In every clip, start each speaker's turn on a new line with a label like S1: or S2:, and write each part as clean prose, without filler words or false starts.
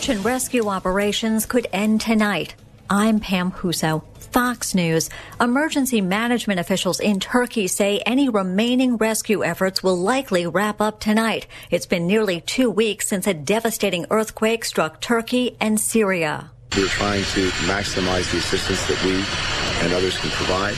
S1: search and rescue operations could end tonight. I'm Pam Huso, Fox News. Emergency management officials in Turkey say any remaining rescue efforts will likely wrap up tonight. It's been nearly 2 weeks since a devastating earthquake struck Turkey and Syria.
S2: We're trying to maximize the assistance that we and others can provide.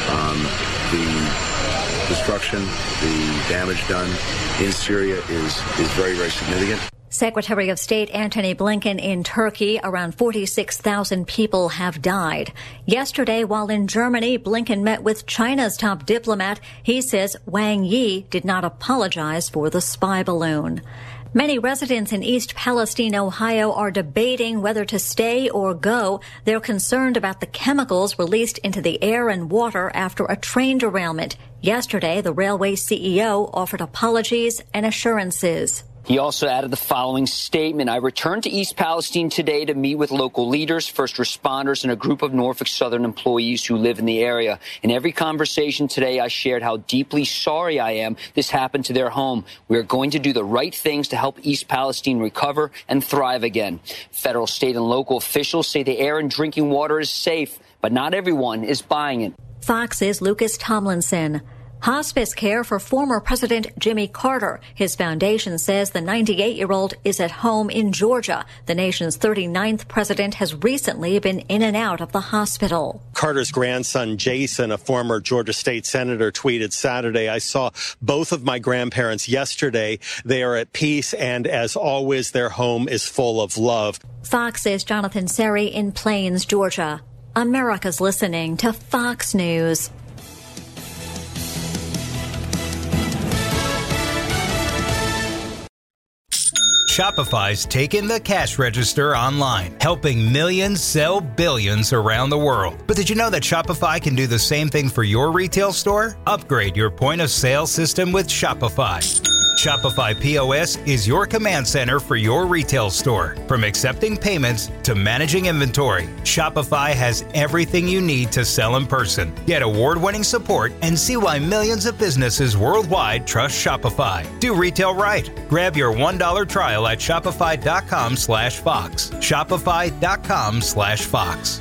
S2: The destruction, the damage done in Syria is very, very significant.
S1: Secretary of State Antony Blinken in Turkey, around 46,000 people have died. Yesterday, while in Germany, Blinken met with China's top diplomat. He says Wang Yi did not apologize for the spy balloon. Many residents in East Palestine, Ohio, are debating whether to stay or go. They're concerned about the chemicals released into the air and water after a train derailment. Yesterday, the railway CEO offered apologies and assurances.
S3: He also added the following statement. I returned to East Palestine today to meet with local leaders, first responders, and a group of Norfolk Southern employees who live in the area. In every conversation today, I shared how deeply sorry I am this happened to their home. We are going to do the right things to help East Palestine recover and thrive again. Federal, state, and local officials say the air and drinking water is safe, but not everyone is buying it.
S1: Fox's Lucas Tomlinson. Hospice care for former President Jimmy Carter. His foundation says the 98-year-old is at home in Georgia. The nation's 39th president has recently been in and out of the hospital.
S4: Carter's grandson, Jason, a former Georgia state senator, tweeted Saturday, I saw both of my grandparents yesterday. They are at peace, and as always, their home is full of love.
S1: Fox's Jonathan Seri in Plains, Georgia. America's listening to Fox News.
S5: Shopify's taken the cash register online, helping millions sell billions around the world. But did you know that Shopify can do the same thing for your retail store? Upgrade your point of sale system with Shopify. Shopify POS is your command center for your retail store. From accepting payments to managing inventory, Shopify has everything you need to sell in person. Get award-winning support and see why millions of businesses worldwide trust Shopify. Do retail right. Grab your $1 trial at shopify.com/Fox. Shopify.com/Fox.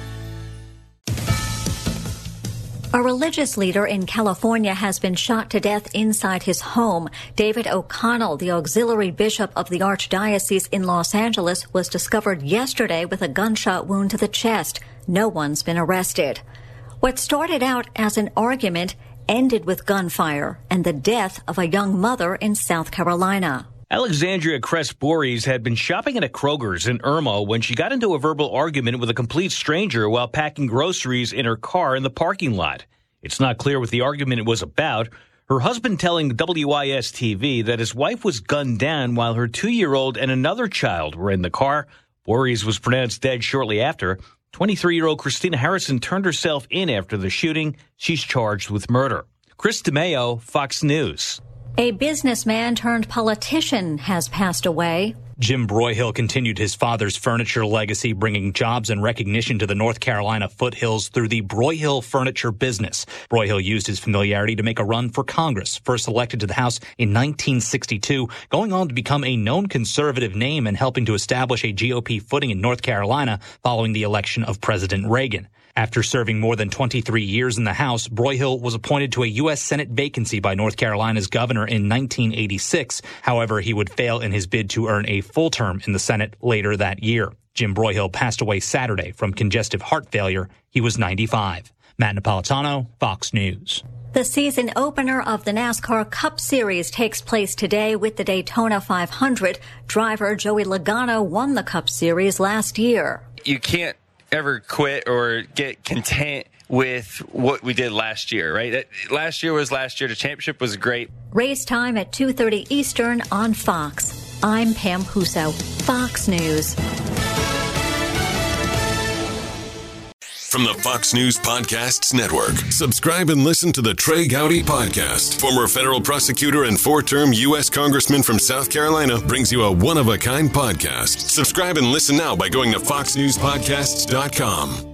S1: A religious leader in California has been shot to death inside his home. David O'Connell, the auxiliary bishop of the Archdiocese in Los Angeles, was discovered yesterday with a gunshot wound to the chest. No one's been arrested. What started out as an argument ended with gunfire and the death of a young mother in South Carolina.
S6: Alexandria Crest-Borges had been shopping at a Kroger's in Irmo when she got into a verbal argument with a complete stranger while packing groceries in her car in the parking lot. It's not clear what the argument was about. Her husband telling WIS-TV that his wife was gunned down while her 2-year-old and another child were in the car. Borges was pronounced dead shortly after. 23-year-old Christina Harrison turned herself in after the shooting. She's charged with murder. Chris DeMeo, Fox News.
S1: A businessman turned politician has passed away.
S7: Jim Broyhill continued his father's furniture legacy, bringing jobs and recognition to the North Carolina foothills through the Broyhill furniture business. Broyhill used his familiarity to make a run for Congress, first elected to the House in 1962, going on to become a known conservative name and helping to establish a GOP footing in North Carolina following the election of President Reagan. After serving more than 23 years in the House, Broyhill was appointed to a U.S. Senate vacancy by North Carolina's governor in 1986. However, he would fail in his bid to earn a full term in the Senate later that year. Jim Broyhill passed away Saturday from congestive heart failure. He was 95. Matt Napolitano, Fox News.
S1: The season opener of the NASCAR Cup Series takes place today with the Daytona 500. Driver Joey Logano won the Cup Series last year.
S8: You can't ever quit or get content with what we did last year, right? Last year was last year. The championship was great.
S1: Race time at 2:30 Eastern on Fox. I'm Pam Huso, Fox News.
S9: From the Fox News Podcasts Network, subscribe and listen to the Trey Gowdy Podcast. Former federal prosecutor and 4-term U.S. Congressman from South Carolina brings you a one-of-a-kind podcast. Subscribe and listen now by going to foxnewspodcasts.com.